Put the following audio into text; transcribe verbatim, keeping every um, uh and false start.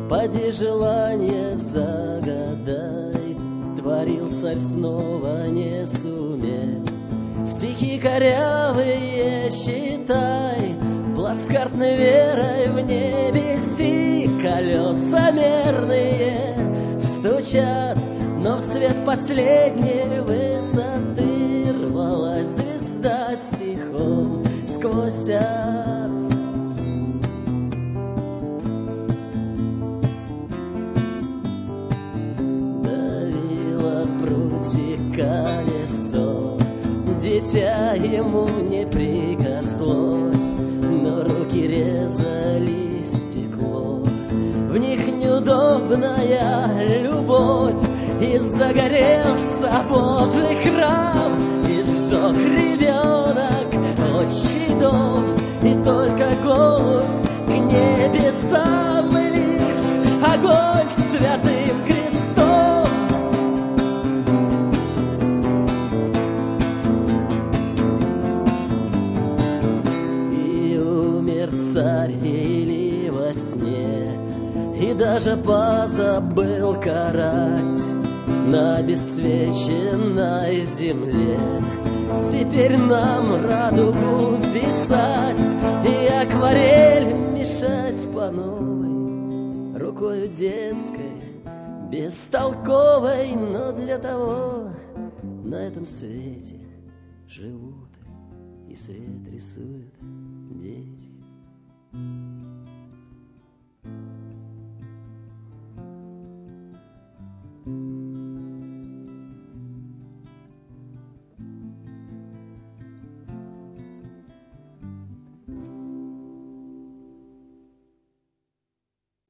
поди желание загадай. Творил царь снова не сумел, стихи корявые считай, плацкартной верой в небеси колеса мерные стучат, но в свет последней высоты рвалась звезда стихом сквозь ад. Давило прутья колесо, дитя ему не прикослось, но руки резали стекло. В них неудобная любовь, и загорелся Божий храм, и сжег ребенок отчий дом, и только голубь к небесам, лишь огонь святым крестом. И умер царь или во сне, и даже позабыл карать на обесцвеченной земле. Теперь нам радугу писать и акварель мешать по новой, рукою детской, бестолковой, но для того на этом свете живут и свет рисуют дети.